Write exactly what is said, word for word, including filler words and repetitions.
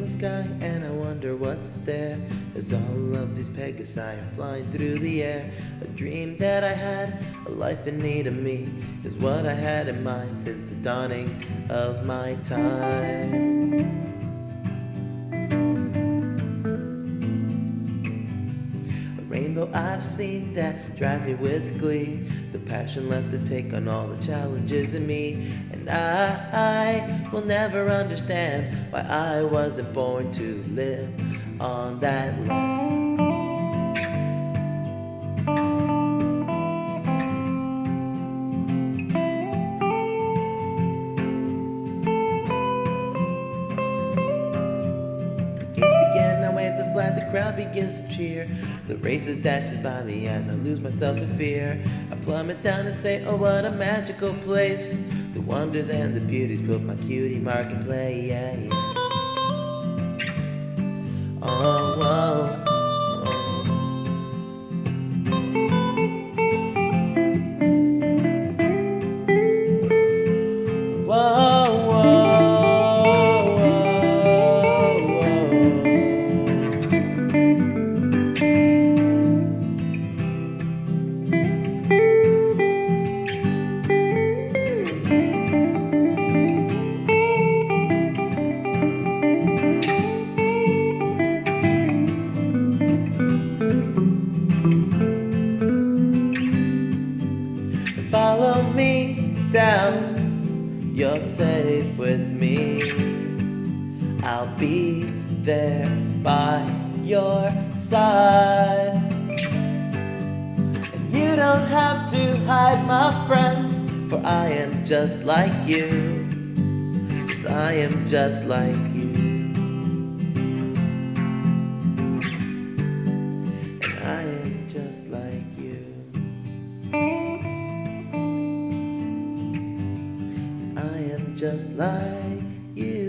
the sky and I wonder what's there. As all of these Pegasi are flying through the air. A dream that I had, a life in need of me, is what I had in mind since the dawning of my time. Rainbow I've seen that drives me with glee, the passion left to take on all the challenges in me. And I, I will never understand why I wasn't born to live on that land. Begin, I wave the flag, the crowd begins to cheer. The racer dashes by me as I lose myself in fear. I plummet down and say, oh what a magical place. The wonders and the beauties put my cutie mark in play, yeah, yeah. Oh, oh, oh. Whoa, whoa. Follow me down, you're safe with me. I'll be there by your side. And you don't have to hide, my friends, for I am just like you. Yes, I am just like you. And I am just like you. I am just like you.